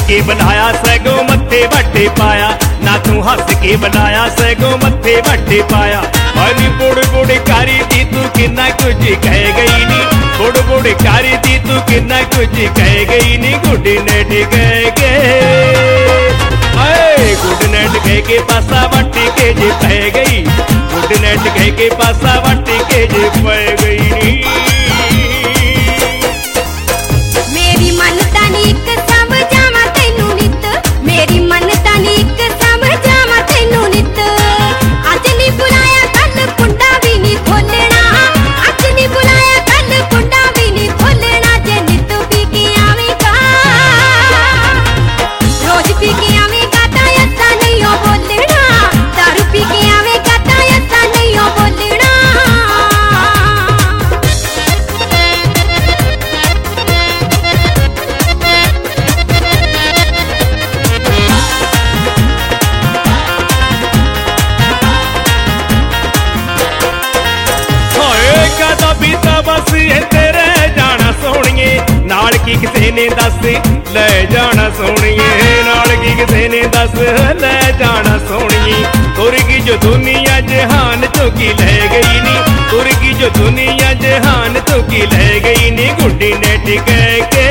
के बनाया सगो मत्थे वट्टे पाया, ना तू हस के बनाया सगो मत्थे वट्टे पाया। अरे बुड़ बुड़ कारी दी तू किन्ना कुछ कह गई नी, बुड़ बुड़ कारी दी तू किन्ना कुछ कह गई नी। गुड नाइट कह के गुड नाइट कह के पासा वट्टी के जे पै गई, गुड नाइट कह के पासा वट्टी के जे पै गई नी। मेरी मनता नी इक समझावा तैनू नित, मेरी मनता नी इक समझावा तैनू नित। अज नी बुलाया कल कुंडा भी नी खोलना, अज नी बुलाया कल कुंडा भी नी खोलना। जे नित पी के आवेगा, रोज पी के आवेगा ता ऐसा नहीं हो बोलना, दारू पी के आवेगा ता ऐसा नहीं हो बोलना। बस तेरे जाना सोनिए, नाल की किसे ने दस ले जाना सोनिए, नाल की किसे ने दस ले जाना सोनिए। तुरगी जो दुनिया जहान तो की ले गई नी, तुरगी जो दुनिया जहान तो की ले गई नी। गुड नाइट कह के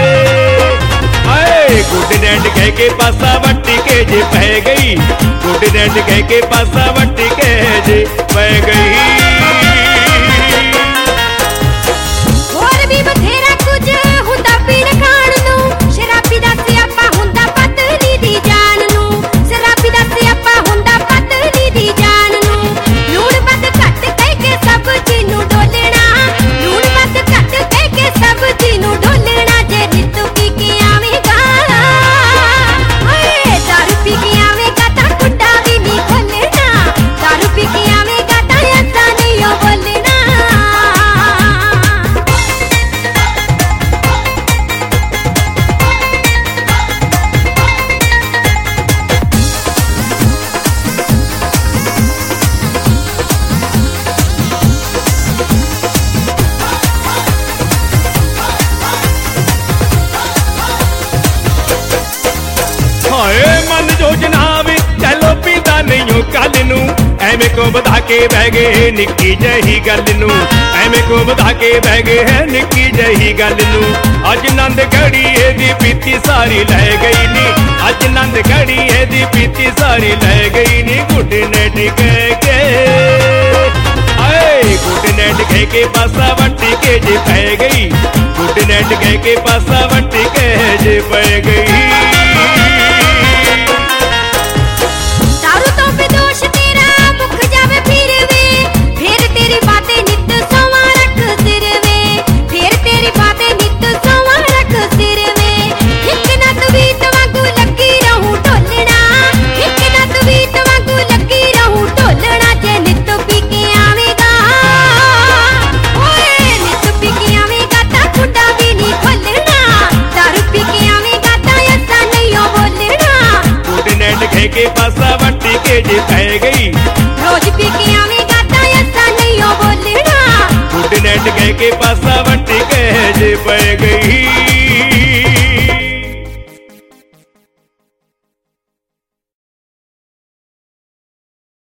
गुड नाइट कह के पासा वट्टी के जे पै गई, गुड नाइट कह के पासा वट्टी के जे पै गई। मन जो जनाब चलो पीता नहीं हो कल नू, एवें को बधा के बह गए निक्की जही गल नू, एवें को बधा के बह गए है निक्की जही गल नू। अज नंद घड़ी एदी पीती सारी लै गई नी, अज नंद घड़ी एदी पीती सारी लै गई नी। गुड नाइट कह के गुड नाइट कह के पासा वट्टी के जे पै गई, गुड नाइट कह के पासा वट्टी के जे पै गई। के पासा वट्टी के जे पै गई, रोज पी के आवेगा ता ऐसा नहीं हो बोलना। गुड नाइट कह के पासा वट्टी के जे पै गई।